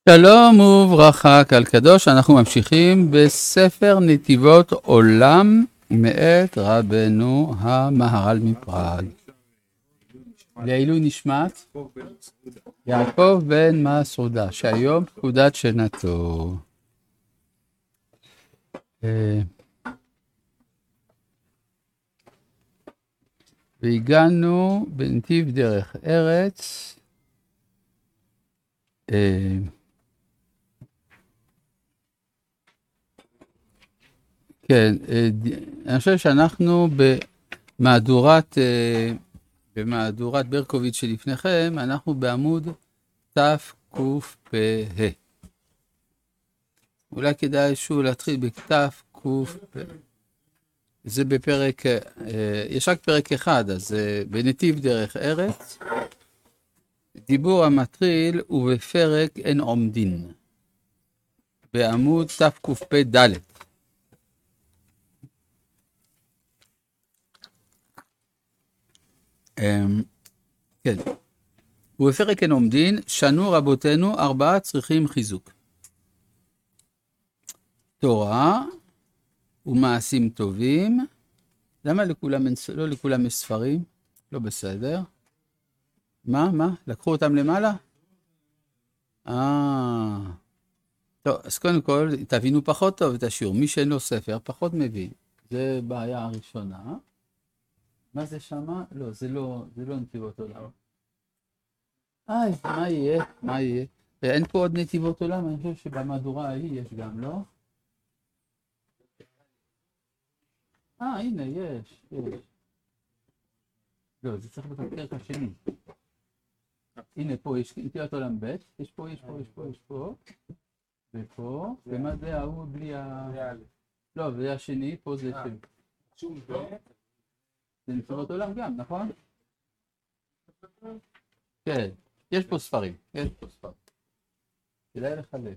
שלום וברכה, קהל קדוש, אנחנו ממשיכים בספר נתיבות עולם מאת רבנו המהר"ל מפראג. לעילוי נשמת יעקב בן מסעודה, שהיום פקודת שנתו. והגענו בנתיב דרך ארץ, כן, אני חושב שאנחנו במהדורת ברקוביץ' שלפניכם, אנחנו בעמוד תקפ"ה. אולי כדאי שוב להתחיל בתקפ"ה. זה בפרק, יש רק פרק אחד, אז בנתיב דרך ארץ, דיבור המתחיל ובפרק אין עומדין, בעמוד תקפ"ד. כן, ובפרק אין עומדין, שנו רבותינו 4 צריכים חיזוק: תורה ומעשים טובים. למה לא לכולם יש ספרים? לא בסדר. מה? לקחו אותם למעלה? טוב, אז קודם כל תבינו פחות טוב את השיעור. מי שאין לו ספר פחות מבין. זה בעיה הראשונה. מה זה שמה? לא, זה לא נתיבות עולם. מה יהיה? אין פה עוד נתיבות עולם, אני חושב שבמהדורה ההיא יש גם, לא? הנה, יש. לא, זה צריך בפרק השני. הנה, פה יש נתיבות עולם ב', יש פה, ופה, ומה זה ההוא בלי ה... לא, זה השני, פה זה שום ב'. זה נתיבות עולם גם, נכון? כן, יש פה ספרים. כדאי לחלק.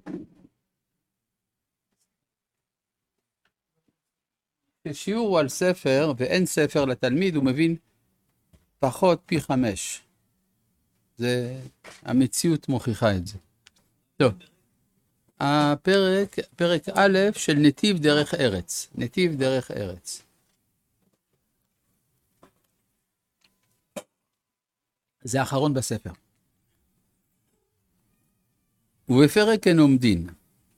כששיעור הוא על ספר ואין ספר לתלמיד, הוא מבין פחות פי 5. המציאות מוכיחה את זה. טוב, פרק א' של נתיב דרך ארץ. נתיב דרך ארץ. זה האחרון בספר. ובפרק אין עומדין,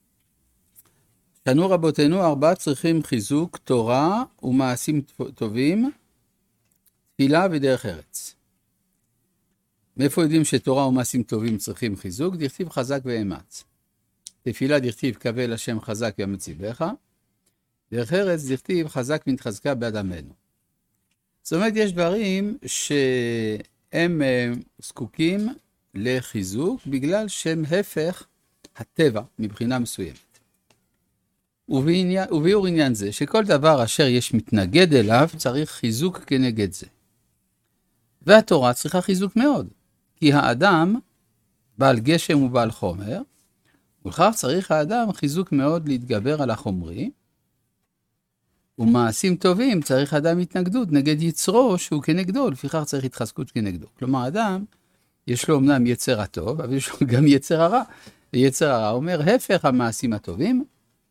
שנו רבותינו 4 צריכים חיזוק: תורה ומעשים טובים, תפילה ודרך ארץ. מאיפה יודעים שתורה ומעשים טובים צריכים חיזוק? דכתיב חזק ואמץ. תפילה דכתיב קבל השם חזק וימציבך. דרך ארץ דכתיב חזק ונתחזקה באדמנו. זאת אומרת, יש דברים שהם זקוקים לחיזוק בגלל שהם הפך הטבע מבחינה מסוימת. וביאור עניין זה, שכל דבר אשר יש מתנגד אליו צריך חיזוק כנגד זה. והתורה צריכה חיזוק מאוד, כי האדם בעל גשם ובעל חומר, ולכך צריך האדם חיזוק מאוד להתגבר על החומרי, ומעשים טובים צריך האדם התנגדות נגד יצרו שהוא כנגדו, לפיכך צריך התחזקות כנגדו. כלומר, האדם יש לו אמנם יצר הטוב, אבל יש לו גם יצר הרע. ויצר הרע אומר, הפך המעשים הטובים.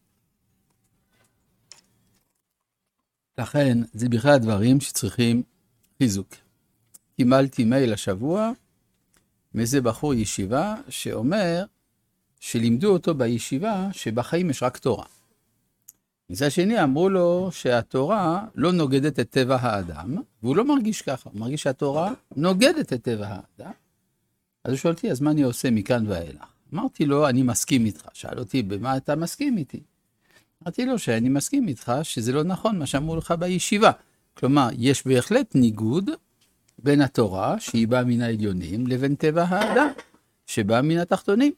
לכן, זה בכלל הדברים שצריכים חיזוק. קיבלתי מייל השבוע, מאיזה בחור ישיבה, שאומר שלימדו אותו בישיבה שבחיים יש רק תורה. מצד שני, אמרו לו שהתורה לא נוגדת את טבע האדם, והוא לא מרגיש ככה, הוא מרגיש שהתורה נוגדת את טבע האדם. אז הוא שואל אותי, אז מה אני עושה מכאן ואילך? אמרתי לו, אני מסכים איתך. שאל אותי, במה אתה מסכים איתי? אמרתי לו שאני מסכים איתך שזה לא נכון מה שאמרו לך בישיבה. כלומר, יש בהחלט ניגוד בין התורה, שהיא באה מן העליונים, לבין טבע האדם, שבאה מן התחתונים.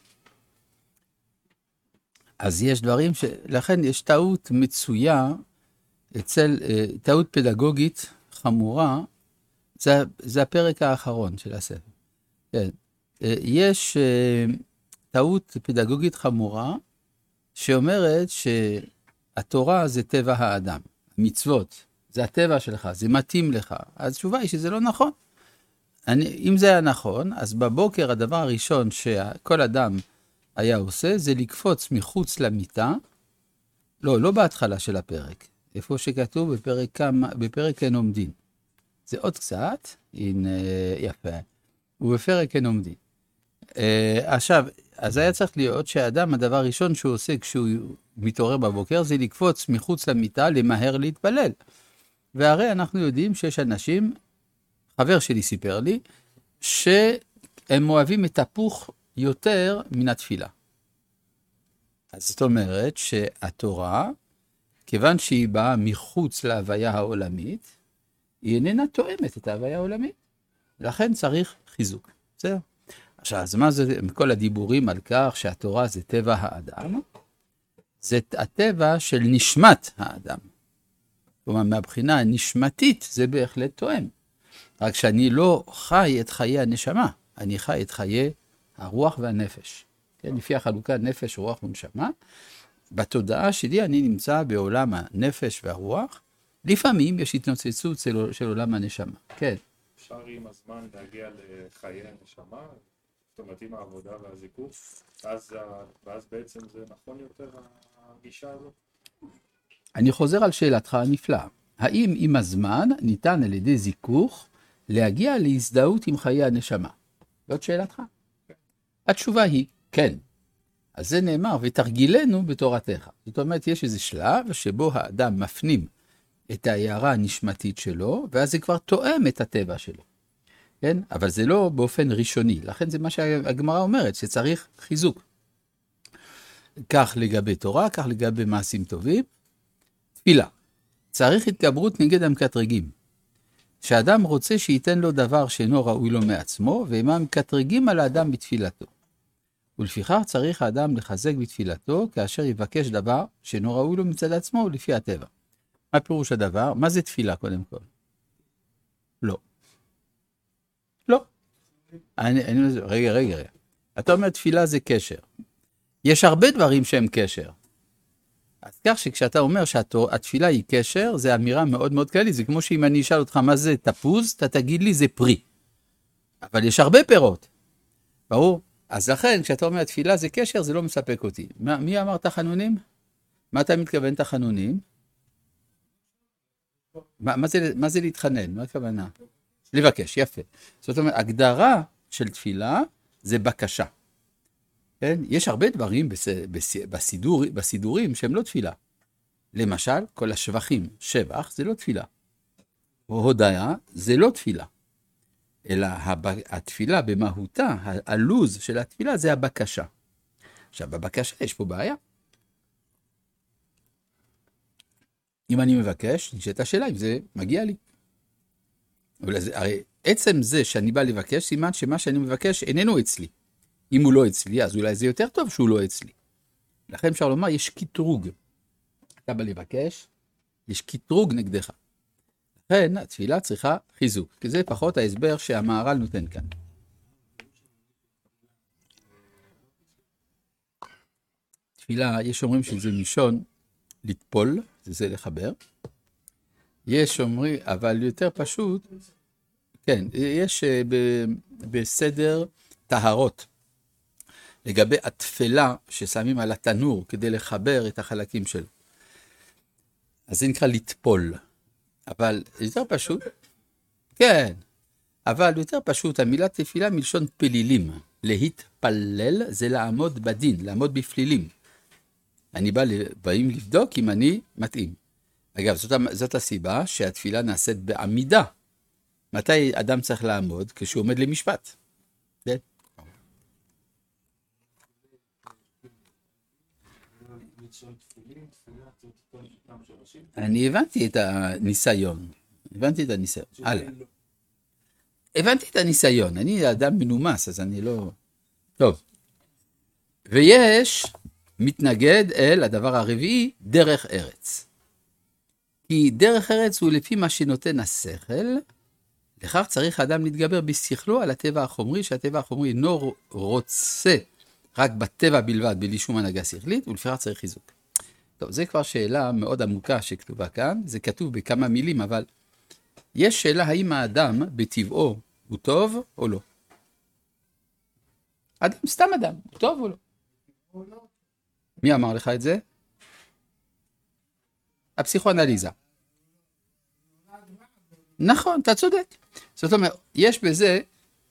אז יש דברים לכן יש טעות מצויה, טעות פדגוגית חמורה, זה הפרק האחרון של הספר. כן. יש טעות פדגוגית חמורה, שאומרת שהתורה זה טבע האדם, מצוות, זה הטבע שלך, זה מתאים לך. אז התשובה היא שזה לא נכון. אם זה היה נכון, אז בבוקר הדבר הראשון שכל אדם היה עושה, זה לקפוץ מחוץ למיטה, לא בהתחלה של הפרק, איפה שכתוב בפרק אין עומדין. זה עוד קצת, הנה, יפה, ובפרק אין עומדין. עכשיו, אז היה צריך להיות שהאדם, הדבר הראשון שהוא עושה כשהוא מתעורר בבוקר, זה לקפוץ מחוץ למיטה, למהר להתפלל. והרי אנחנו יודעים שיש אנשים, חבר שלי סיפר לי, שהם אוהבים את תפוח יותר מן התפילה. אז זאת אומרת שהתורה, כיוון שהיא באה מחוץ להוויה העולמית, היא איננה תואמת את ההוויה העולמית. לכן צריך חיזוק. בסדר? עכשיו, אז מה זה, כל הדיבורים על כך שהתורה זה טבע האדם? זה הטבע של נשמת האדם. כלומר, מהבחינה הנשמתית זה בהחלט תואם. רק שאני לא חי את חיי הנשמה, אני חי את חיי הרוח והנפש. כן? לפי החלוקה נפש, רוח ונשמה. בתודעה שלי אני נמצא בעולם הנפש והרוח. לפעמים יש התנוצצות של עולם הנשמה. כן. אפשר עם הזמן להגיע לחיי הנשמה, זאת אומרת עם העבודה והזיקוף, ואז בעצם זה נכון יותר הגישה הזאת? אני חוזר על שאלתך הנפלאה. האם עם הזמן ניתן על ידי זיכוך להגיע להזדהות עם חיי הנשמה? זאת שאלתך. התשובה היא כן. אז זה נאמר, ותרגילנו בתורתך. זאת אומרת, יש איזה שלב שבו האדם מפנים את ההערה הנשמתית שלו, ואז זה כבר תואם את הטבע שלו. כן? אבל זה לא באופן ראשוני. לכן זה מה שהגמרא אומרת, שצריך חיזוק. כך לגבי תורה, כך לגבי מעשים טובים. תפילה. צריך התגברות נגד המקטרגים. שאדם רוצה שייתן לו דבר שאינו ראוי לו מעצמו, והם המקטרגים על האדם בתפילתו. ולפיכך צריך האדם לחזק בתפילתו, כאשר יבקש דבר שאינו ראוי לו מצד עצמו לפי הטבע. מה פירוש הדבר? מה זה תפילה קודם כל? לא. לא. רגע. אתה אומר תפילה זה קשר. יש הרבה דברים שהם קשר. אז כך שכשאתה אומר שהתפילה היא קשר, זה אמירה מאוד מאוד כללית. זה כמו שאם אני אשאל אותך מה זה תפוז, אתה תגיד לי זה פרי. אבל יש הרבה פירות. ברור? אז לכן, כשאתה אומר תפילה זה קשר, זה לא מספק אותי. מי אמר תחנונים? מה אתה מתכוון תחנונים? מה זה להתחנן? מה הכוונה? לבקש, יפה. זאת אומרת, הגדרה של תפילה זה בקשה. כן? יש הרבה דברים בסידורים שהם לא תפילה. למשל, כל השבחים, שבח זה לא תפילה. הודיה זה לא תפילה. אלא התפילה במהותה, הלוז של התפילה זה הבקשה. עכשיו, בבקשה יש פה בעיה. אם אני מבקש, נשאלת השאלה אם זה מגיע לי. הרי עצם זה שאני בא לבקש, סימן שמה שאני מבקש איננו אצלי. אם הוא לא אצלי, אז אולי זה יותר טוב שהוא לא אצלי. לכן אפשר לומר, יש קטרוג. אתה בא לבקש, יש קטרוג נגדך. לכן התפילה צריכה חיזוק, כי זה פחות ההסבר שהמהר"ל נותן כאן. תפילה, יש אומרים שזה מלשון לטפול, זה לחבר. יש אומרים, אבל יותר פשוט, כן, יש בסדר טהרות, לגבי התפלה ששמים על התנור כדי לחבר את החלקים שלו. אז זה נקרא לטפול. אבל יותר פשוט, כן, אבל יותר פשוט, המילה תפילה מלשון פלילים. להתפלל זה לעמוד בדין, לעמוד בפלילים. באים לבדוק אם אני מתאים. אגב, זאת הסיבה שהתפילה נעשית בעמידה. מתי אדם צריך לעמוד? כשהוא עומד למשפט. כן? אני הבנתי את הניסיון. הלאה. הבנתי את הניסיון. אני אדם מנומס, אז אני לא... טוב. ויש מתנגד אל הדבר הרביעי, דרך ארץ. כי דרך ארץ הוא לפי מה שנותן השכל, לכך צריך האדם להתגבר בשכלו על הטבע החומרי, שהטבע החומרי אינו רוצה רק בטבע בלבד, בלי שום הנהגה שכלית, ולפיכך צריך חיזוק. טוב, זה כבר שאלה מאוד עמוקה שכתובה כאן, זה כתוב בכמה מילים, אבל יש שאלה האם האדם בטבעו הוא טוב או לא. אדם, סתם אדם, הוא טוב או לא. מי אמר לך את זה? הפסיכואנליזה. נכון, אתה צודק. זאת אומרת, יש בזה...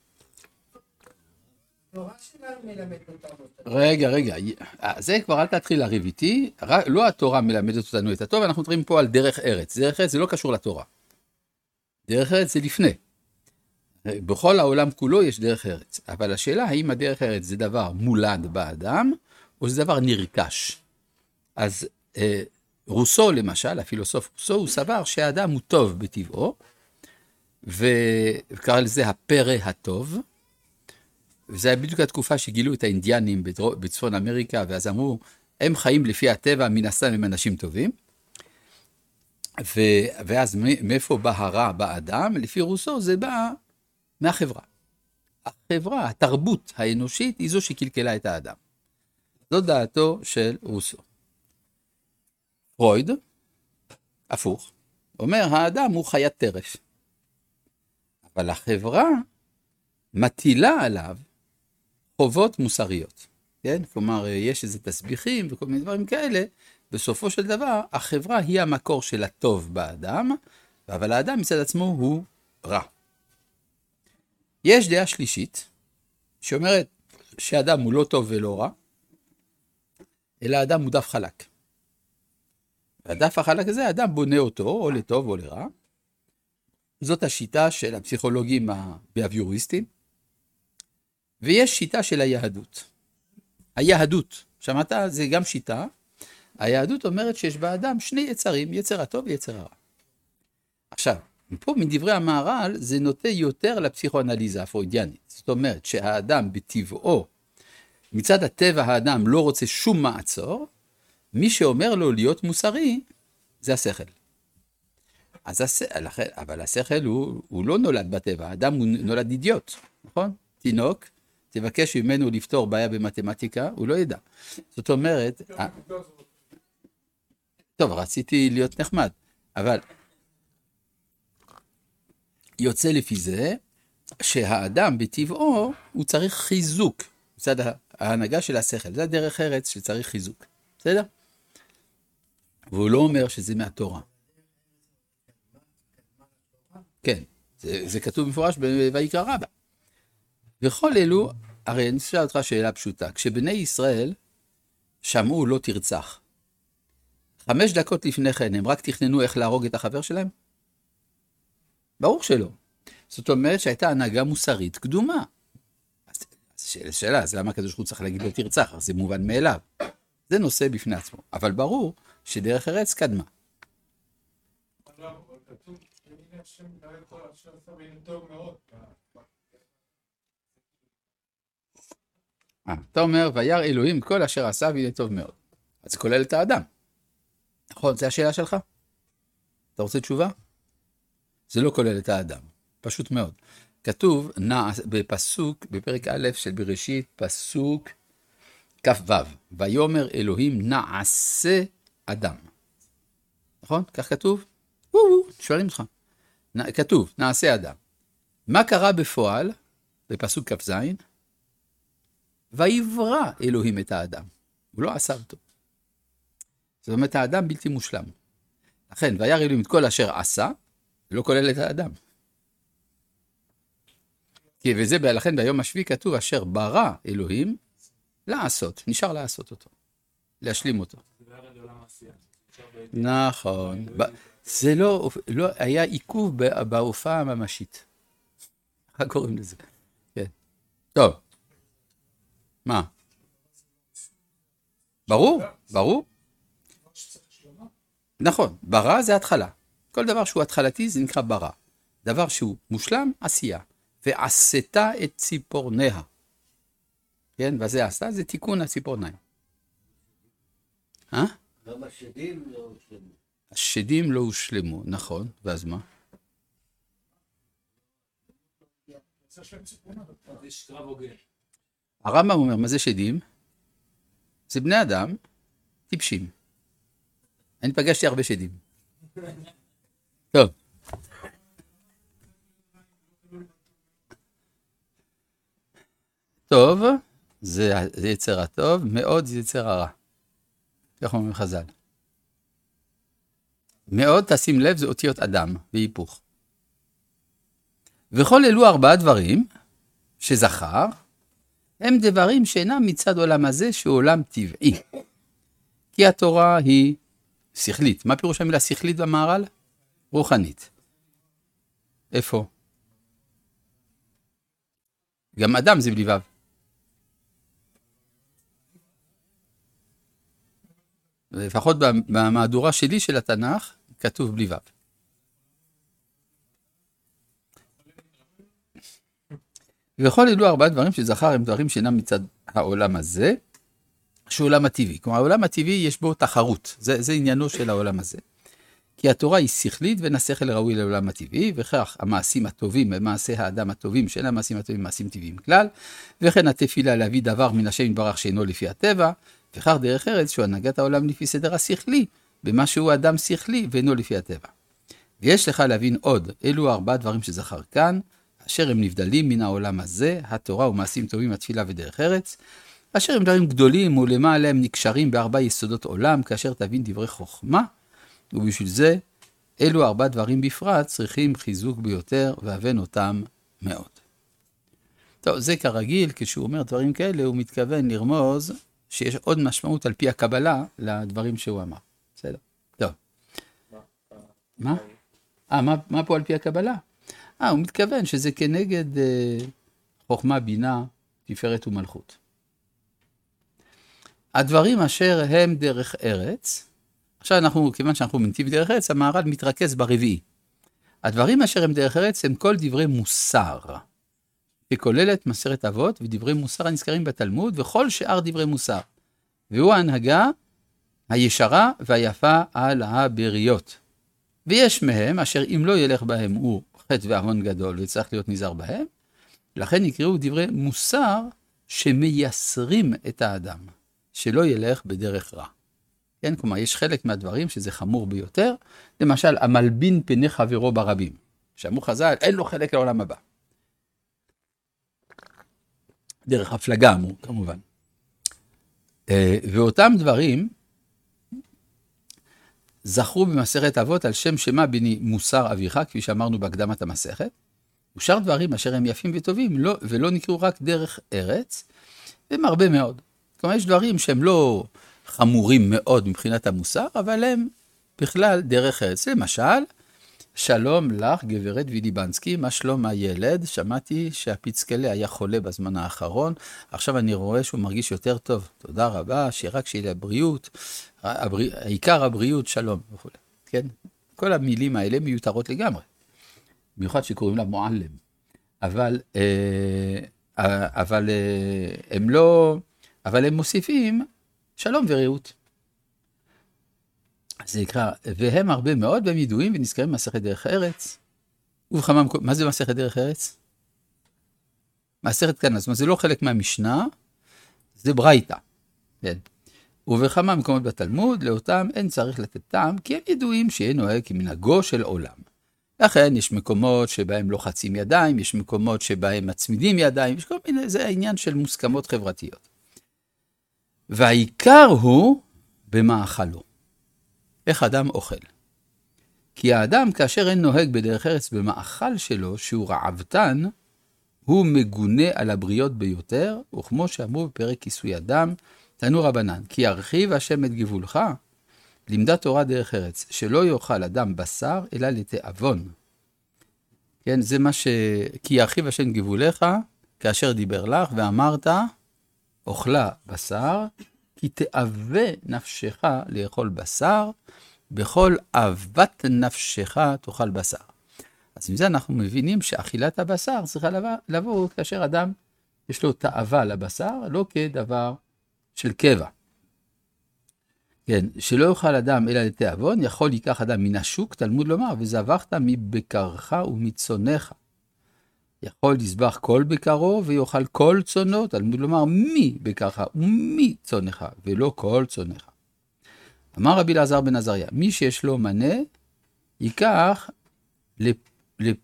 רגע, זה כבר אל תתחיל להריב איתי, לא התורה מלמדת אותנו את הטוב, אנחנו מדברים פה על דרך ארץ. דרך ארץ זה לא קשור לתורה. דרך ארץ זה לפני. בכל העולם כולו יש דרך ארץ, אבל השאלה האם הדרך ארץ זה דבר מולד באדם, או זה דבר נרכש. אז רוסו למשל, הפילוסוף רוסו, הוא סבר שהאדם הוא טוב בטבעו, וקרא לזה הפרא הטוב, וזה היה בדיוק התקופה שגילו את האינדיאנים בצפון אמריקה, ואז אמרו, הם חיים לפי הטבע, מן הסתם הם אנשים טובים, ואז מאיפה בא הרע באדם? לפי רוסו זה בא מהחברה. החברה, התרבות האנושית, היא זו שקלקלה את האדם. זאת דעתו של רוסו. פרויד, הפוך, אומר, האדם הוא חיית טרף. אבל החברה מטילה עליו חובות מוסריות. כן? כלומר, יש איזה תסביכים וכל מיני דברים כאלה, בסופו של דבר, החברה היא המקור של הטוב באדם, אבל האדם מצד עצמו הוא רע. יש דעה שלישית, שאומרת שהאדם הוא לא טוב ולא רע, אלא האדם הוא דף חלק. והדף החלק הזה, האדם בונה אותו, או לטוב או לרע. זאת השיטה של הפסיכולוגים הביהביוריסטים, ויש שיטה של היהדות. היהדות, שמעת? זה גם שיטה. היהדות אומרת שיש באדם שני יצרים, יצר הטוב ויצר הרע. עכשיו, פה מדברי המהר"ל זה נוטה יותר לפסיכואנליזה הפרוידיאנית. זאת אומרת שהאדם בטבעו, מצד הטבע האדם לא רוצה שום מעצור, מי שאומר לו להיות מוסרי זה השכל. אבל השכל הוא לא נולד בטבע, האדם הוא נולד אידיוט, נכון? תינוק, תבקש ממנו לפתור בעיה במתמטיקה, הוא לא ידע. זאת אומרת, טוב, רציתי להיות נחמד, אבל יוצא לפי זה שהאדם בטבעו הוא צריך חיזוק, מצד ההנהגה של השכל, זה הדרך ארץ שצריך חיזוק, בסדר? והוא לא אומר שזה מהתורה. כן, זה כתוב במפורש ויקרא רבה. וכל אלו, הרי אני אשאל אותך שאלה פשוטה, כשבני ישראל שמעו לא תרצח, 5 דקות לפני כן הם רק תכננו איך להרוג את החבר שלהם? ברור שלא. זאת אומרת שהייתה הנהגה מוסרית קדומה. אז שאלה, אז למה הקדוש ברוך הוא צריך להגיד לא תרצח? זה מובן מאליו. זה נושא בפני עצמו. אבל ברור שדרך ארץ קדמה. אתה אומר, וירא אלוהים כל אשר עשה והנה טוב מאוד. אז זה כולל את האדם. נכון, זה השאלה שלך? אתה רוצה תשובה? זה לא כולל את האדם. פשוט מאוד. כתוב בפסוק, בפרק א' של בראשית, פסוק כ"ו, ויאמר אלוהים נעשה אדם. נכון? כך כתוב? שואלים אותך. כתוב, נעשה אדם. מה קרה בפועל, בפסוק כ"ז? ויברא אלוהים את האדם. הוא לא עשה אותו. זאת אומרת, האדם בלתי מושלם. לכן, וירא אלוהים את כל אשר עשה, לא כולל את האדם. וזה, לכן ביום השביעי כתוב, אשר ברא אלוהים לעשות, נשאר לעשות אותו, להשלים אותו. נכון. זה לא היה עיכוב בהופעה הממשית. איך קוראים לזה? כן. טוב. מה? ברור, ברור. נכון, ברא זה התחלה. כל דבר שהוא התחלתי זה נקרא ברא. דבר שהוא מושלם, עשייה. ועשתה את ציפורניה. כן, וזה עשה, זה תיקון הציפורניים. גם השדים לא הושלמו. השדים לא הושלמו, נכון, ואז מה? הרמב"ם אומר, מה זה שדים? זה בני אדם טיפשים. אני פגשתי הרבה שדים. טוב. טוב, זה יצר הטוב, מאוד זה יצר הרע. כך אומרים חז"ל. מאוד, תשים לב, זה אותיות אדם והיפוך. וכל אלו 4 דברים שזכר, הם דברים שאינם מצד עולם הזה שהוא עולם טבעי. כי התורה היא שכלית. מה פירוש המילה שכלית במהר"ל? רוחנית. איפה? גם אדם זה בלי וו. לפחות במהדורה שלי של התנ"ך, כתוב בלי וו. וכל אלו 4 דברים שזכר הם דברים שאינם מצד העולם הזה, שהוא עולם הטבעי. כלומר, העולם הטבעי יש בו תחרות. זה עניינו של העולם הזה. כי התורה היא שכלית ואין השכל ראוי לעולם הטבעי, וכך המעשים הטובים, מעשי האדם הטובים, שאין המעשים הטובים מעשים טבעיים כלל, וכן התפילה להביא דבר מן השם יתברך שאינו לפי הטבע, וכך דרך ארץ שהוא הנהגת העולם לפי סדר השכלי, במה שהוא אדם שכלי ואינו לפי הטבע. ויש לך להבין עוד, אלו 4 דברים שזכר כאן, אשר הם נבדלים מן העולם הזה, התורה ומעשים טובים, התפילה ודרך ארץ, אשר הם דברים גדולים ולמעלה הם נקשרים ב4 יסודות עולם, כאשר תבין דברי חוכמה, ובשביל זה, אלו 4 דברים בפרט צריכים חיזוק ביותר, והבן אותם מאוד. טוב, זה כרגיל, כשהוא אומר דברים כאלה, הוא מתכוון לרמוז שיש עוד משמעות על פי הקבלה לדברים שהוא אמר. בסדר? טוב. מה? מה פה על פי הקבלה? הוא מתכוון שזה כנגד חוכמה, בינה, תפארת ומלכות. הדברים אשר הם דרך ארץ, עכשיו כיוון שאנחנו מנתיב דרך ארץ, המהר"ל מתרכז ברביעי. הדברים אשר הם דרך ארץ הם כל דברי מוסר, שכוללת מסכת אבות ודברי מוסר הנזכרים בתלמוד, וכל שאר דברי מוסר. והוא ההנהגה הישרה והיפה על הבריות. ויש מהם אשר אם לא ילך בהם הוא חטא ועוון גדול וצריך להיות נזהר בהם, לכן יקראו דברי מוסר שמייסרים את האדם, שלא ילך בדרך רע. כן, כלומר, יש חלק מהדברים שזה חמור ביותר, למשל, המלבין פני חברו ברבים, שאמרו חז"ל, אין לו חלק לעולם הבא. דרך הפלגה אמרו, כמובן. ואותם דברים זכרו במסכת אבות על שם שמה בני מוסר אביך, כפי שאמרנו בהקדמת המסכת, ושאר דברים אשר הם יפים וטובים, ולא נקראו רק דרך ארץ, הם הרבה מאוד. כלומר, יש דברים שהם לא חמורים מאוד מבחינת המוסר, אבל הם בכלל דרך ארץ. למשל, שלום לך, גברת וידיבנסקי, מה שלום הילד? שמעתי שהפיצקלה היה חולה בזמן האחרון, עכשיו אני רואה שהוא מרגיש יותר טוב. תודה רבה, שרק שיהיה לבריאות, העיקר הבריאות, שלום וכו'. כן? כל המילים האלה מיותרות לגמרי. במיוחד שקוראים לה מועלם. אבל הם מוסיפים שלום ורעות. זה נקרא, והם הרבה מאוד, והם ידועים ונזכרים במסכת דרך ארץ. מה זה מסכת דרך ארץ? מסכת כאן, זאת אומרת, זה לא חלק מהמשנה, זה ברייתא. כן. ובכמה מקומות בתלמוד, לאותם אין צריך לתת טעם, כי הם ידועים שיהיה נוהג כמנהגו של עולם. לכן יש מקומות שבהם לוחצים ידיים, יש מקומות שבהם מצמידים ידיים, יש כל מיני, זה העניין של מוסכמות חברתיות. והעיקר הוא במאכלו. איך אדם אוכל. כי האדם כאשר אין נוהג בדרך ארץ במאכל שלו, שהוא רעבתן, הוא מגונה על הבריות ביותר, וכמו שאמרו בפרק כיסוי אדם, תנו רבנן, כי ירחיב השם את גבולך, לימדה תורה דרך ארץ, שלא יאכל אדם בשר, אלא לתאבון. כן, זה מה כי ירחיב השם גבולך, כאשר דיבר לך, ואמרת, אוכלה בשר, כי תאווה נפשך לאכול בשר, בכל אהבת נפשך תאכל בשר. אז עם זה אנחנו מבינים שאכילת הבשר צריכה לבוא כאשר אדם יש לו תאווה לבשר, לא כדבר של קבע. כן, שלא יאכל אדם אלא לתאבון, יכול ייקח אדם מן השוק, תלמוד לומר, וזבחת מבקרך ומצונך. יכול לזבח כל בקרו ויאכל כל צונו, תלמוד לומר מי בקרך ומי צונך, ולא כל צונך. אמר רבי אלעזר בן עזריה, מי שיש לו מנה, ייקח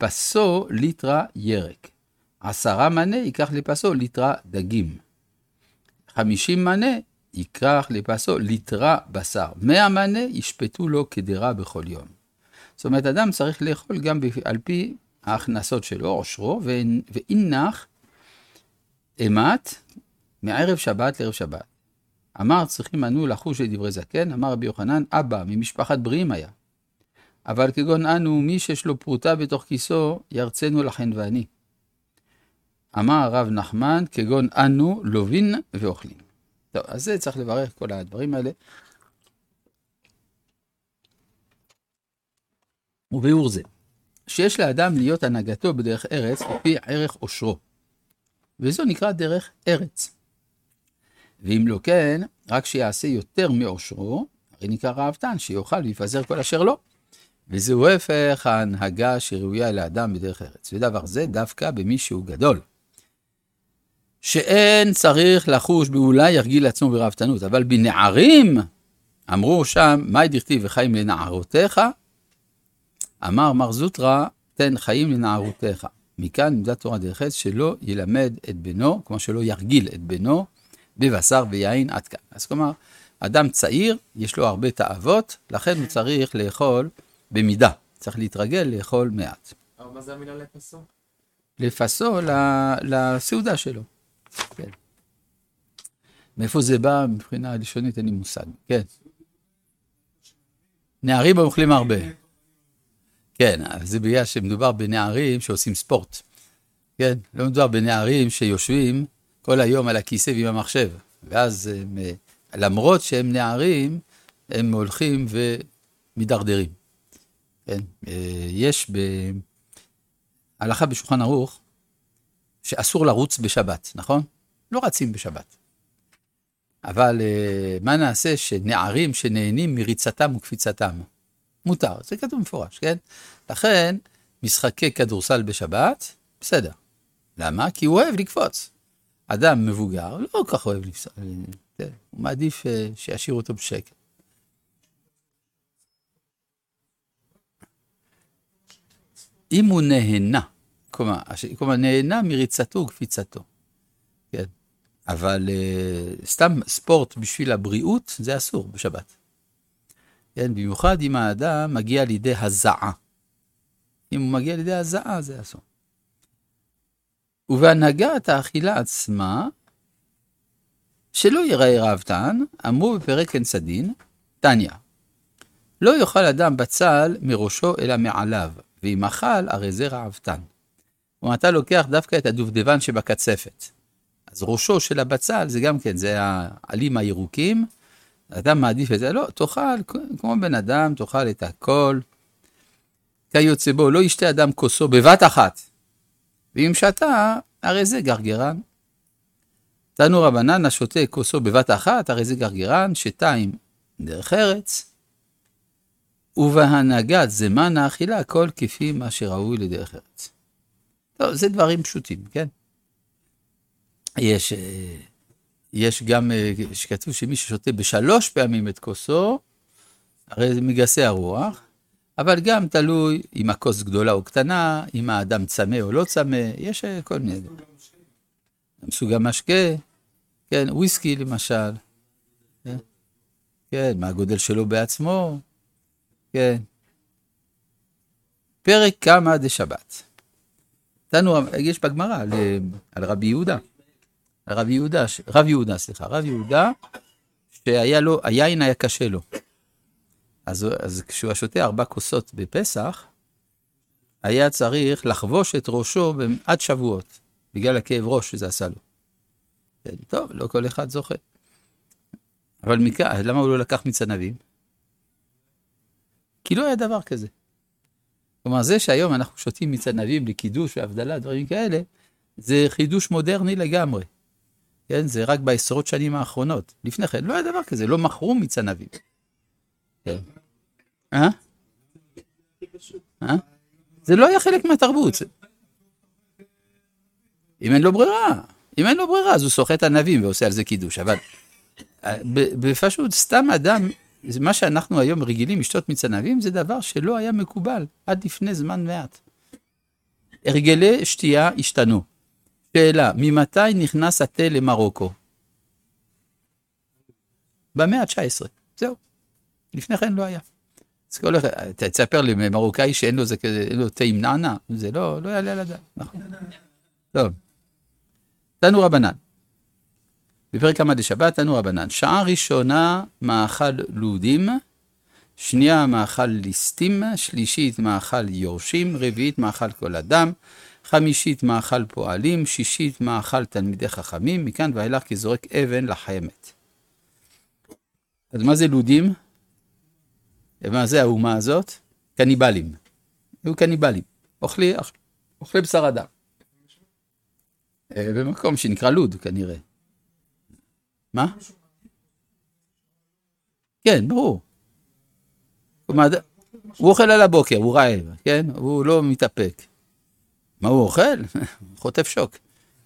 לפסו ליטרה ירק. 10 מנה, ייקח לפסו ליטרה דגים. 50 מנה ייקח לפסו ליטרה בשר. 100 מנה ישפטו לו כדירה בכל יום. זאת אומרת, אדם צריך לאכול גם על פי ההכנסות שלו, עושרו, ואינך אימת מערב שבת לערב שבת. אמר צריכים אנו לחוש לדברי זקן, אמר רבי יוחנן, אבא ממשפחת בריאים היה. אבל כגון אנו, מי שיש לו פרוטה בתוך כיסו, ירצנו לכן ואני. אמר הרב נחמן, כגון אנו לובין ואוכלים. טוב, אז זה צריך לברך כל הדברים האלה. וביאור זה, שיש לאדם להיות הנהגתו בדרך ארץ, לפי ערך עושרו. וזו נקרא דרך ארץ. ואם לא כן, רק שיעשה יותר מעושרו, הרי נקרא ראוותן, שיוכל ויפזר כל אשר לו. וזהו הפך ההנהגה שראויה לאדם בדרך ארץ. ודבר זה דווקא במי שהוא גדול. שאין צריך לחוש באולי ירגיל עצמו בראוותנות, אבל בנערים, אמרו שם, מה דכתיב וחיים לנערותיך? אמר מר זוטרא, תן חיים לנערותיך. מכאן עמדת תורה דרך ארץ שלא ילמד את בנו, כמו שלא ירגיל את בנו, בבשר ויין עד כאן. אז כלומר, אדם צעיר, יש לו הרבה תאוות, לכן הוא צריך לאכול במידה. צריך להתרגל לאכול מעט. אבל מה זה המילה לפסו? לפסו לסעודה שלו. כן. מאיפה זה בא? מבחינה לשונית אין לי מושג. כן. נערים אוכלים הרבה. כן, זה בגלל שמדובר בנערים שעושים ספורט. כן, לא מדובר בנערים שיושבים כל היום על הכיסא ועם המחשב. ואז למרות שהם נערים, הם הולכים ומדרדרים. כן, יש בהלכה בשולחן ערוך שאסור לרוץ בשבת, נכון? לא רצים בשבת. אבל מה נעשה שנערים שנהנים מריצתם וקפיצתם? מותר, זה כתוב מפורש, כן? לכן, משחקי כדורסל בשבת, בסדר. למה? כי הוא אוהב לקפוץ. אדם מבוגר לא כל כך אוהב לפסול. הוא מעדיף שישאיר אותו בשקט. אם הוא נהנה, כלומר נהנה מריצתו וקפיצתו, כן? אבל סתם ספורט בשביל הבריאות, זה אסור בשבת. כן? במיוחד אם האדם מגיע לידי הזעה. אם הוא מגיע לידי הזעה, זה אסור. ובהנהגת האכילה עצמה, שלא ייראה ראוותן, אמרו בפרק אין סדין, תניא, לא יאכל אדם בצל מראשו אלא מעליו, ואם אכל, הרי זה ראוותן. ואתה לוקח דווקא את הדובדבן שבקצפת. אז ראשו של הבצל, זה גם כן, זה העלים הירוקים, אדם מעדיף את זה, לא, תאכל, כמו בן אדם, תאכל את הכל. כיוצא בו, לא ישתה אדם כוסו בבת אחת. ואם שתה, הרי זה גרגרן. תנו רבנן, השותה כוסו בבת אחת, הרי זה גרגרן, שתיים דרך ארץ, ובהנהגת זמן האכילה, הכל כפי מה שראוי לדרך ארץ. טוב, זה דברים פשוטים, כן? יש גם שכתוב שמי ששותה ב3 פעמים את כוסו, הרי זה מגסי הרוח, אבל גם תלוי אם הכוס גדולה או קטנה, אם האדם צמא או לא צמא, יש כל מיני. סוג המשקה, כן, וויסקי למשל, כן, מה הגודל שלו בעצמו, כן. פרק כמה דשבת. יש בגמרא על רבי יהודה. רב יהודה, שהיה לו, היין היה קשה לו. אז כשהוא שותה 4 כוסות בפסח, היה צריך לחבוש את ראשו עד שבועות, בגלל הכאב ראש שזה עשה לו. טוב, לא כל אחד זוכה. אבל למה הוא לא לקח מצנבים? כי לא היה דבר כזה. כלומר, זה שהיום אנחנו שותים מצנבים לקידוש והבדלה, דברים כאלה, זה חידוש מודרני לגמרי. כן, זה רק בעשרות שנים האחרונות. לפני כן, לא היה דבר כזה, לא מכרו מצנבים. כן. זה לא היה חלק מהתרבות. אם אין לו ברירה, אז הוא סוחט ענבים ועושה על זה קידוש. אבל בפשוט סתם אדם, מה שאנחנו היום רגילים לשתות מצנבים, זה דבר שלא היה מקובל עד לפני זמן מעט. הרגלי שתייה השתנו. שאלה, ממתי נכנס התה למרוקו? במאה ה-19, זהו. לפני כן לא היה. אז כל אחד, תספר לי ממרוקאי שאין לו זה כזה, אין לו טעים נענה, זה לא יעלה על הדעת, נכון. טוב. תנו רבנן. בפרק כמה דשבת, תנו רבנן. שעה ראשונה מאכל לודים, שנייה מאכל ליסטים, שלישית מאכל יורשים, רביעית מאכל כל אדם, חמישית מאכל פועלים, שישית מאכל תלמידי חכמים, מכאן ואילך כזורק אבן לחמת. אז מה זה לודים? מה זה האומה הזאת? קניבלים. היו קניבלים. אוכלי בשר אדם. במקום שנקרא לוד כנראה. מה? כן, ברור. הוא אוכל על הבוקר, הוא רעב, כן? הוא לא מתאפק. מה הוא אוכל? הוא חוטף שוק.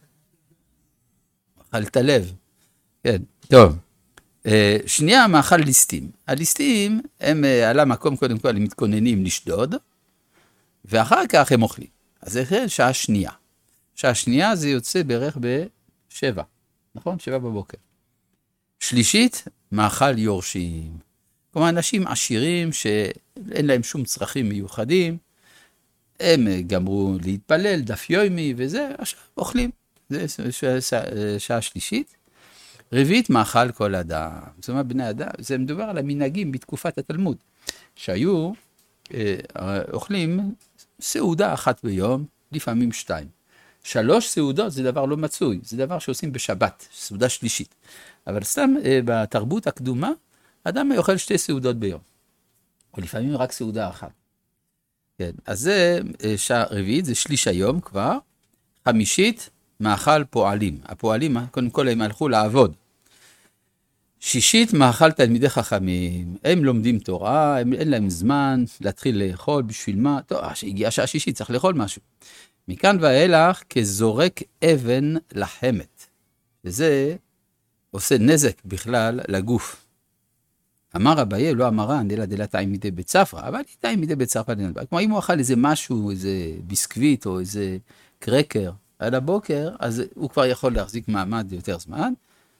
אכל את הלב. כן, טוב. שנייה, מאכל ליסטים. הליסטים הם על המקום קודם כל הם מתכוננים לשדוד, ואחר כך הם אוכלים. אז זה שעה שנייה. שעה שנייה זה יוצא בערך ב7, נכון? 7 בבוקר. שלישית, מאכל יורשים. כלומר, אנשים עשירים שאין להם שום צרכים מיוחדים, הם גמרו להתפלל, דף יומי וזה, עכשיו אוכלים. זה שעה שלישית. רביעית, מאכל כל אדם. זאת אומרת, בני אדם, זה מדובר על המנהגים בתקופת התלמוד, שהיו אוכלים סעודה אחת ביום, לפעמים 2. 3 סעודות זה דבר לא מצוי, זה דבר שעושים בשבת, סעודה שלישית. אבל סתם בתרבות הקדומה, אדם אוכל 2 סעודות ביום, או לפעמים רק סעודה אחת. כן, אז זה שעה רביעית, זה שליש היום כבר. חמישית, מאכל פועלים. הפועלים, קודם כל הם הלכו לעבוד. שישית, מאכל תלמידי חכמים. הם לומדים תורה, אין להם זמן להתחיל לאכול, בשביל מה? טוב, הגיעה שעה שישית, צריך לאכול משהו. מכאן ואילך כזורק אבן לחמת. וזה עושה נזק בכלל לגוף. אמר אביי, לא אמרן, אלא דלתיים מדי בית ספרא, אבל דלתיים מדי בית ספרא. כלומר, אם הוא אכל איזה משהו, איזה ביסקוויט או איזה קרקר על הבוקר, אז הוא כבר יכול להחזיק מעמד יותר זמן.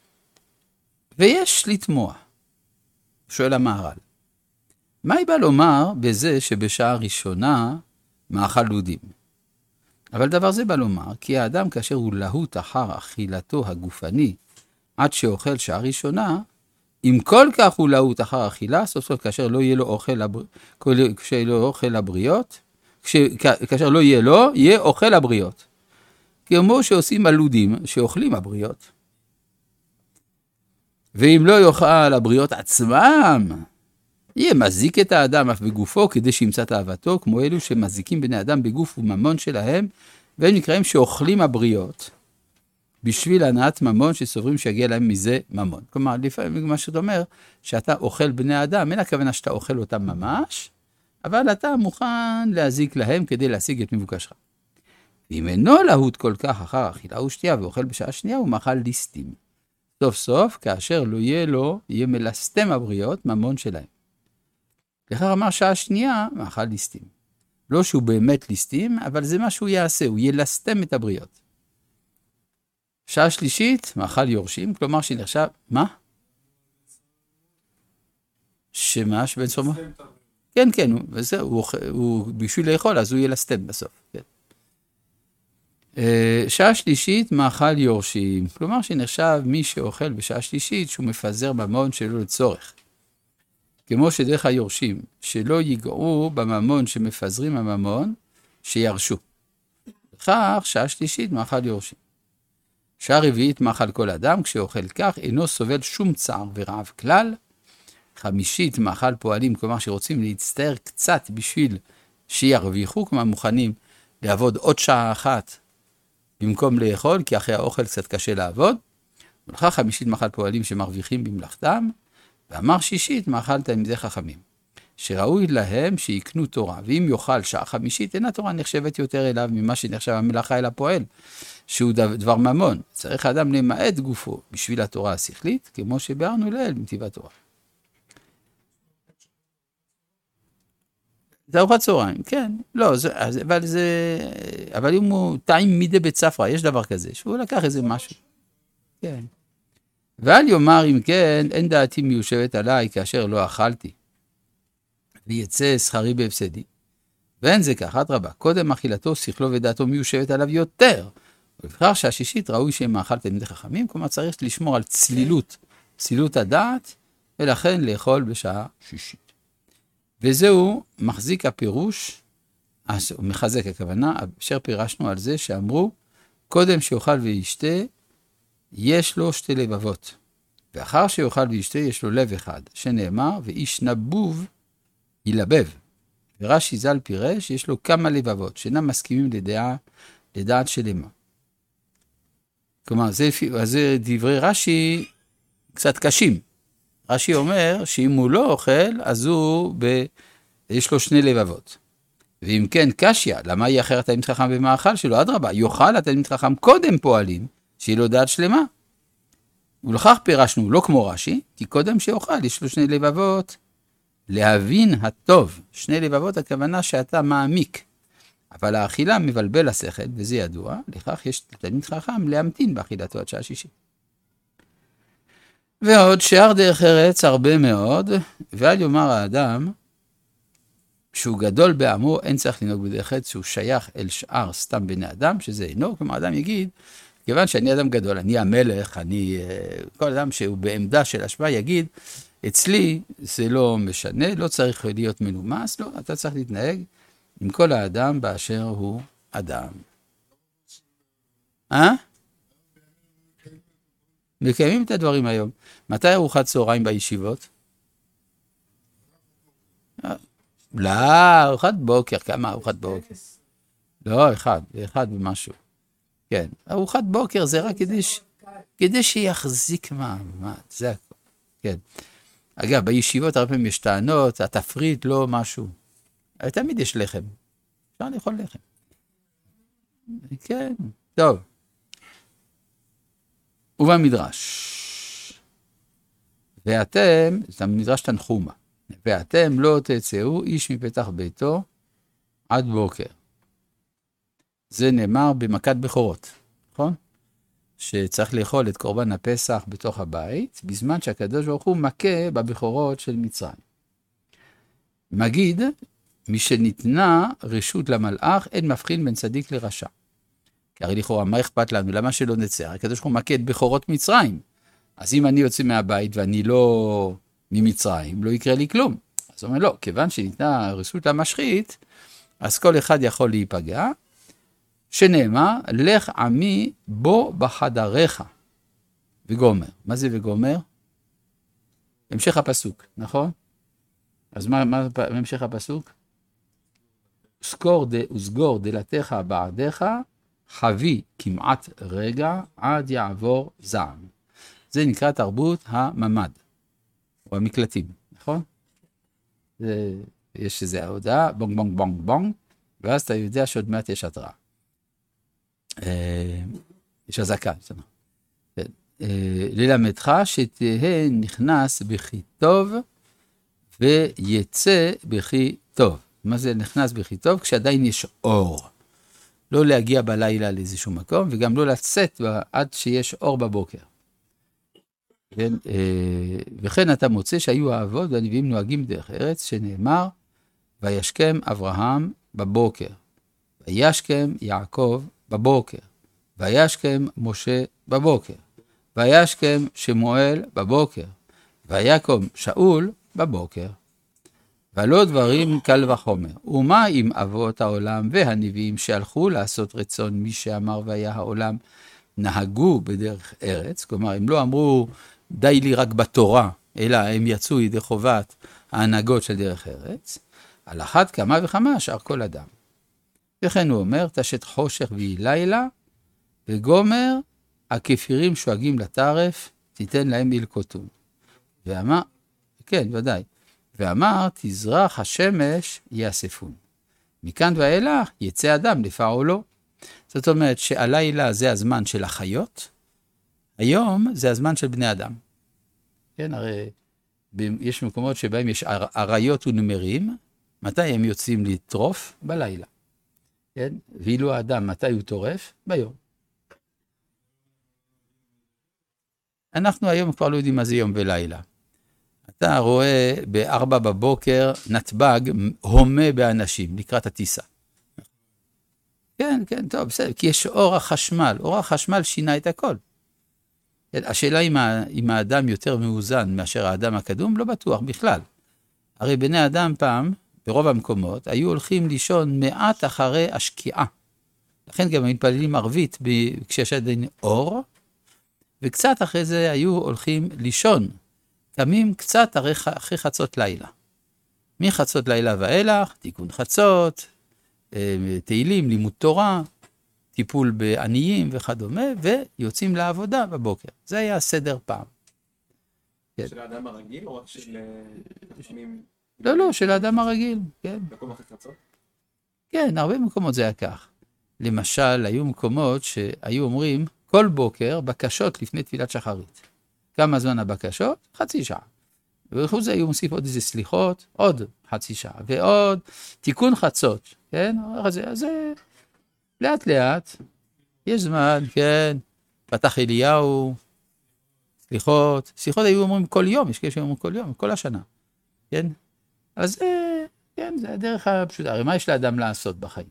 ויש לתמוע, שואל המהר"ל, מה היא בא לומר בזה שבשעה ראשונה מאכל לודים? אבל דבר זה בא לומר, כי האדם כאשר הוא להוט אחר אכילתו הגופני, עד שאוכל שעה ראשונה, אם כל כך הוא להוט אחר אכילה, סוף סוף כאשר לא יהיה לו אוכל הבריות, כאשר לא יהיה לו, יהיה אוכל הבריות. כמו שעושים הלודים שאוכלים הבריות. ואם לא יאכל הבריות עצמם, יהיה מזיק את האדם אף בגופו כדי שימצא תאוותו, כמו אלו שמזיקים בני אדם בגוף וממון שלהם, והם נקראים שאוכלים הבריות, בשביל הנעת ממון שסוברים שיגיע להם מזה ממון. כלומר, לפעמים מה שאתה אומר, שאתה אוכל בני אדם, אין הכוונה שאתה אוכל אותם ממש, אבל אתה מוכן להזיק להם כדי להשיג את מבוקשך. ואם אינו להוט כל כך אחר אכילה ושתייה ואוכל בשעה שנייה, הוא מאכל ליסטים. סוף סוף, כאשר לא יהיה לו, יהיה מלסתם הבריות, ממון שלהם. לכך אמר שעה שנייה, מאכל ליסטים. לא שהוא באמת ליסטים, אבל זה מה שהוא יעשה, הוא ילסתם את הבריות. שעה שלישית, מאכל יורשים, כלומר שנחשב, מה? שמה? שבן סומו? כן, כן, וזה, הוא בשביל לאכול, אז הוא ילסתם בסוף. כן. שעה שלישית, מאכל יורשים, כלומר שנחשב מי שאוכל בשעה שלישית, שהוא מפזר ממון שלא לצורך. כמו שדרך היורשים, שלא ייגעו בממון שמפזרים הממון, שירשו. לכך, שעה שלישית, מאכל יורשים. שעה רביעית, מאכל כל אדם, כשאוכל כך, אינו סובל שום צער ורעב כלל. חמישית, מאכל פועלים, כלומר שרוצים להצטער קצת בשביל שירוויחו, כלומר מוכנים לעבוד עוד שעה אחת במקום לאכול, כי אחרי האוכל קצת קשה לעבוד. ולכך חמישית, מאכל פועלים שמרוויחים במלאכתם. ואמר שישית, מאכל תלמידי חכמים, שראוי להם שיקנו תורה, ואם יאכל שעה חמישית, אין התורה נחשבת יותר אליו ממה שנחשב המלאכה אל הפועל, שהוא דבר ממון. צריך האדם למעט גופו בשביל התורה השכלית, כמו שביארנו לאל מטבע תורה. זה ארוחת צהריים, כן, לא, אבל אם הוא טעים מדי בית ספרא, יש דבר כזה, שהוא לקח איזה משהו. כן. ואל יאמר אם כן, אין דעתי מיושבת עליי כאשר לא אכלתי, ויצא שכרי בהפסדי. ואין זה כך, אדרבה, קודם אכילתו, שכלו ודעתו מיושבת עליו יותר. ולבחר שהשישית ראוי שהם מאכל תלמידי חכמים, כלומר צריך לשמור על צלילות הדעת, ולכן לאכול בשעה שישית. וזהו מחזיק הפירוש, מחזק הכוונה, אשר פירשנו על זה שאמרו, קודם שיאכל וישתה, יש לו שתי לבבות. ואחר שיאכל וישתה, יש לו לב אחד, שנאמר, ואיש נבוב ילבב. ורש"י ז"ל פירש, יש לו כמה לבבות, שאינם מסכימים לדעת שלמה. כלומר, זה דברי רש"י קצת קשים. רש"י אומר שאם הוא לא אוכל, אז יש לו שני לבבות. ואם כן, קשיא, למה יהיה אחר התלמיד חכם במאכל שלו? אדרבה, יאכל התלמיד חכם קודם פועלים, שיהיה לו דעת שלמה. ולכך פירשנו, לא כמו רש"י, כי קודם שיאכל, יש לו שני לבבות. להבין הטוב, שני לבבות, הכוונה שאתה מעמיק. אבל האכילה מבלבל השכל, וזה ידוע, לכך יש תלמיד חכם להמתין באכילתו עד שעה שישית. ועוד שאר דרך ארץ הרבה מאוד, ואל יאמר האדם, שהוא גדול בעמו, אין צריך לנהוג בדרך ארץ, שהוא שייך אל שאר סתם בני אדם, שזה אינו, כלומר אדם יגיד, כיוון שאני אדם גדול, אני המלך, כל אדם שהוא בעמדה של השפעה יגיד, אצלי זה לא משנה, לא צריך להיות מנומס, לא, אתה צריך להתנהג עם כל האדם באשר הוא אדם. מקיימים את הדברים היום. מתי ארוחת צהריים בישיבות? לא, ארוחת בוקר, כמה ארוחת בוקר? לא, אחד ומשהו. כן, ארוחת בוקר זה רק כדי שיחזיק מעמד, זה הכל. כן. אגב, בישיבות הרבה פעמים יש טענות, התפריט לא משהו. תמיד יש לחם. אפשר לאכול לחם. כן, טוב. ובמדרש. ואתם, זה המדרש תנחומה. ואתם לא תצאו איש מפתח ביתו עד בוקר. זה נאמר במכת בכורות, נכון? שצריך לאכול את קורבן הפסח בתוך הבית, בזמן שהקדוש ברוך הוא מכה בבכורות של מצרים. מגיד, משניתנה רשות למלאך, אין מבחין בין צדיק לרשע. כי הרי לכאורה, מה אכפת לנו? למה שלא נצא? הקדוש ברוך הוא מכה את בכורות מצרים. אז אם אני יוצא מהבית ואני לא ממצרים, לא יקרה לי כלום. אז הוא אומר, לא, כיוון שניתנה רשות למשחית, אז כל אחד יכול להיפגע, שנאמר, לך עמי בו בחדריך, וגומר. מה זה וגומר? המשך הפסוק, נכון? אז מה המשך הפסוק? וסגור דלתך בעדיך, חבי כמעט רגע, עד יעבור זעם. זה נקרא תרבות הממד, או המקלטים, נכון? יש איזו ההודעה, בונג בונג בונג בונג, ואז אתה יודע שעוד מעט יש התראה. יש הזקה, ללמדך שתהיה נכנס בכי טוב ויצא בכי טוב. מה זה נכנס בכי טוב? כשעדיין יש אור. לא להגיע בלילה לאיזשהו מקום, וגם לא לצאת עד שיש אור בבוקר. וכן אתה מוצא שהיו האבות והנביאים נוהגים דרך ארץ, שנאמר, וישכם אברהם בבוקר, וישכם יעקב בבוקר, וישכם משה בבוקר, וישכם שמואל בבוקר, ויקום שאול בבוקר. ולא דברים קל וחומר. ומה עם אבות העולם והנביאים שהלכו לעשות רצון מי שאמר והיה העולם, נהגו בדרך ארץ, כלומר הם לא אמרו די לי רק בתורה, אלא הם יצאו ידי חובת ההנהגות של דרך ארץ, על אחת כמה וכמה שאר כל אדם. וכן הוא אומר, תשת חושך ויהי לילה, וגומר, הכפירים שואגים לטרף, תיתן להם ילקוטון. ואמר, כן, ודאי, ואמר, תזרח השמש יאספון. מכאן ואילך יצא אדם לפעולו. זאת אומרת שהלילה זה הזמן של החיות, היום זה הזמן של בני אדם. כן, הרי יש מקומות שבהם יש אריות ונמרים, מתי הם יוצאים לטרוף? בלילה. כן? ואילו האדם, מתי הוא טורף? ביום. אנחנו היום כבר לא יודעים מה זה יום ולילה. אתה רואה ב-4 בבוקר נתב"ג הומה באנשים לקראת הטיסה. כן, כן, טוב, בסדר, כי יש אור החשמל. אור החשמל שינה את הכל. השאלה אם האדם יותר מאוזן מאשר האדם הקדום, לא בטוח בכלל. הרי בני אדם פעם, ברוב המקומות, היו הולכים לישון מעט אחרי השקיעה. לכן גם מתפללים ערבית כשיש עדיין אור, וקצת אחרי זה היו הולכים לישון. קמים קצת אחרי חצות לילה. מחצות לילה ואילך, תיקון חצות, תהילים, לימוד תורה, טיפול בעניים וכדומה, ויוצאים לעבודה בבוקר. זה היה הסדר פעם. של האדם הרגיל או רק של חכמים? לא, של האדם הרגיל, כן. מקום אחרי חצות? כן, הרבה מקומות זה היה כך. למשל, היו מקומות שהיו אומרים, כל בוקר בקשות לפני תפילת שחרית. כמה זמן הבקשות? 0.5 שעה. ובחוץ זה היו מוסיף עוד איזה סליחות, עוד 0.5 שעה. ועוד תיקון חצות, כן? אז לאט לאט, יש זמן, כן, פתח אליהו, סליחות היו אומרים כל יום, יש כאלה שאומרים כל יום, כל השנה, כן? אז כן, זה הדרך הפשוטה, הרי מה יש לאדם לעשות בחיים?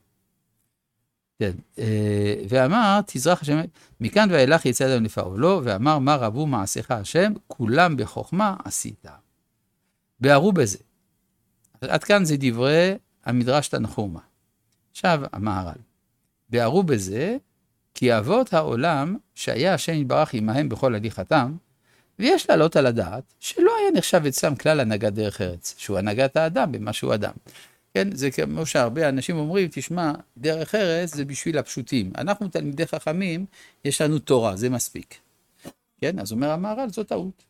כן, ואמר, תזרח השם, מכאן ואילך יצא אדם לפעולו, ואמר, מה רבו מעשיך השם, כולם בחוכמה עשית. בערו בזה. עד כאן זה דברי המדרש תנחומא. עכשיו, המהר"ל. בערו בזה, כי אבות העולם, שהיה השם יתברך עמהם בכל הליכתם, ויש לעלות על הדעת, שלא היה נחשב אצלם כלל הנהגת דרך ארץ, שהוא הנהגת האדם במה שהוא אדם. כן, זה כמו שהרבה אנשים אומרים, תשמע, דרך ארץ זה בשביל הפשוטים. אנחנו תלמידי חכמים, יש לנו תורה, זה מספיק. כן, אז אומר המהר"ל, זו טעות.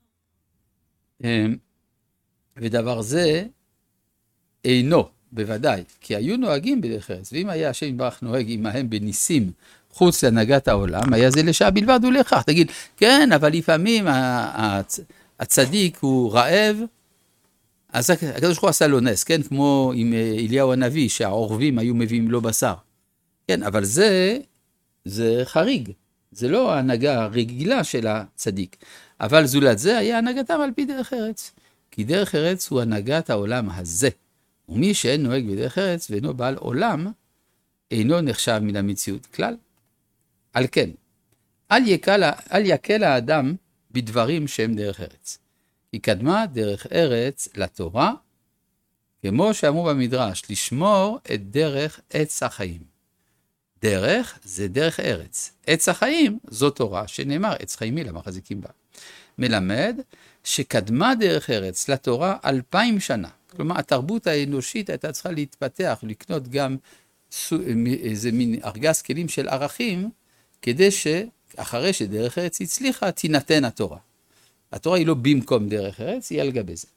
ודבר זה אינו, בוודאי, כי היו נוהגים בדרך ארץ, ואם היה השם יתברך נוהג עמהם בניסים חוץ להנהגת העולם, היה זה לשעה בלבד ולכך. תגיד, כן, אבל לפעמים הצדיק הוא רעב, אז הקדוש ברוך הוא עשה לו נס, כן? כמו עם אליהו הנביא, שהעורבים היו מביאים לו בשר. כן, אבל זה חריג. זה לא ההנהגה הרגילה של הצדיק. אבל זולת זה היה הנהגתם על פי דרך ארץ. כי דרך ארץ הוא הנהגת העולם הזה. ומי שאין נוהג בדרך ארץ ואינו בעל עולם, אינו נחשב מן המציאות כלל. על כן, אל יקל האדם בדברים שהם דרך ארץ. כי קדמה דרך ארץ לתורה, כמו שאמרו במדרש, לשמור את דרך עץ החיים. דרך זה דרך ארץ. עץ החיים זו תורה שנאמר, עץ חיימי למחזיקים בה. מלמד שקדמה דרך ארץ לתורה 2000 שנה. כלומר, התרבות האנושית הייתה צריכה להתפתח, לקנות גם איזה מין ארגז כלים של ערכים, כדי שאחרי שדרך ארץ הצליחה, תינתן התורה. התורה היא לא במקום דרך ארץ, היא על גבי זה.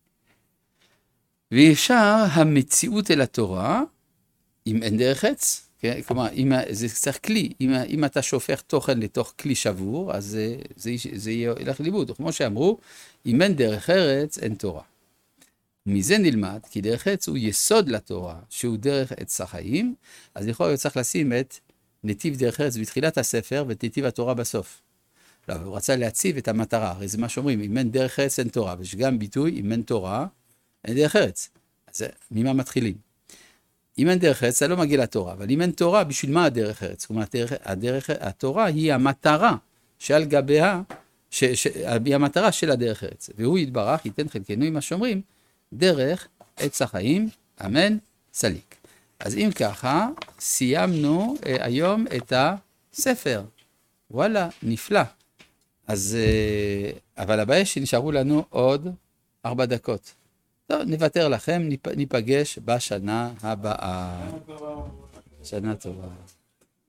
ואפשר המציאות אל התורה, אם אין דרך ארץ, כן? כלומר, זה צריך כלי, אם אתה שופך תוכן לתוך כלי שבור, אז זה ילך ליבוד. כמו שאמרו, אם אין דרך ארץ, אין תורה. מזה נלמד, כי דרך ארץ הוא יסוד לתורה, שהוא דרך עץ החיים, אז יכול להיות צריך לשים את נתיב דרך ארץ בתחילת הספר, ואת נתיב התורה בסוף. לא, הוא רצה להציב את המטרה, הרי זה מה שאומרים, אם אין דרך ארץ אין תורה, ויש גם ביטוי, אם אין תורה, אין דרך ארץ. אז ממה מתחילים? אם אין דרך ארץ, זה לא מגיע לתורה, אבל אם אין תורה, בשביל מה הדרך ארץ? כלומר, התורה היא המטרה שעל גביה, היא המטרה של הדרך ארץ. והוא יתברך, ייתן חלקנו עם מה שאומרים, דרך עץ החיים, אמן, סליק. אז אם ככה, סיימנו היום את הספר. וואלה, נפלא. אז, אבל הבעיה שנשארו לנו עוד 4 דקות. טוב, נוותר לכם, ניפגש בשנה הבאה. שנה טובה.